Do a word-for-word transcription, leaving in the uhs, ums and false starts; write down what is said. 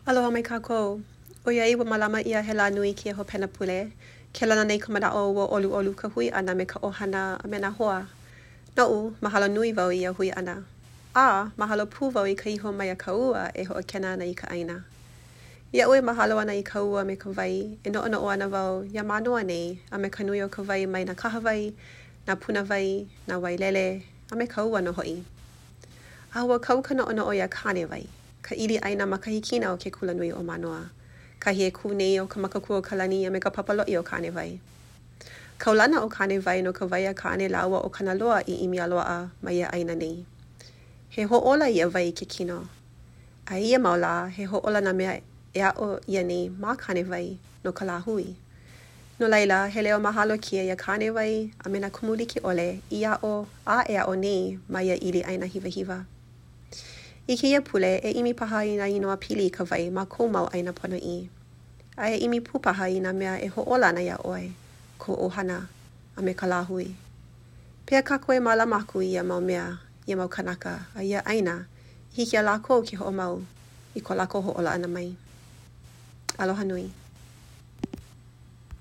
Aloha mai kākou. O iai wa malama ia he la nui ki e ho pena pule. Ke lana nei ka manao wa olu olu ka hui ana me ka ohana a me na hoa. Nau, mahalo nui wau i a hui ana. A, mahalo pū wau i ka iho mai a ka ua e ho a kena ana i ka aina. Ia ue mahalo ana i ka ua me ka vai, e no ana o ana wau, ia manoa nei, a me ka nui o ka vai mai na kaha vai, na puna vai, na wai lele, a me ka ua no hoi. A ua kau ka no ana o ia kane vai. Ka ili aina ma ka hikina o ke kula nui o manoa. Ka hie ku nei o ka makakua ka lani a me ka papaloi o kane vai. Kaulana o kane vai no ka vai a kane laua o kana loa i imi aloa ma ia aina nei. He ho ola ia vai ke kino. A ia maula he ho ola na mea e a o ia nei ma kane vai no ka la hui. No laila he leo mahalo kia ia kane vai a me na kumuliki ole i a o a e a o nei ma ia ili aina hiva hiva. I kia pule e imi paha i na inoa pili ka vai ma kou mau aina pono i. A e imi pupaha i na mea e ho ola na ia oe, ko ohana, a me ka lahui. Pea kako e mala maku i ia mau mea, ia mau kanaka, a ia aina, hiki a lako ki ho o mau, i ko lako ho ola ana mai. Aloha nui.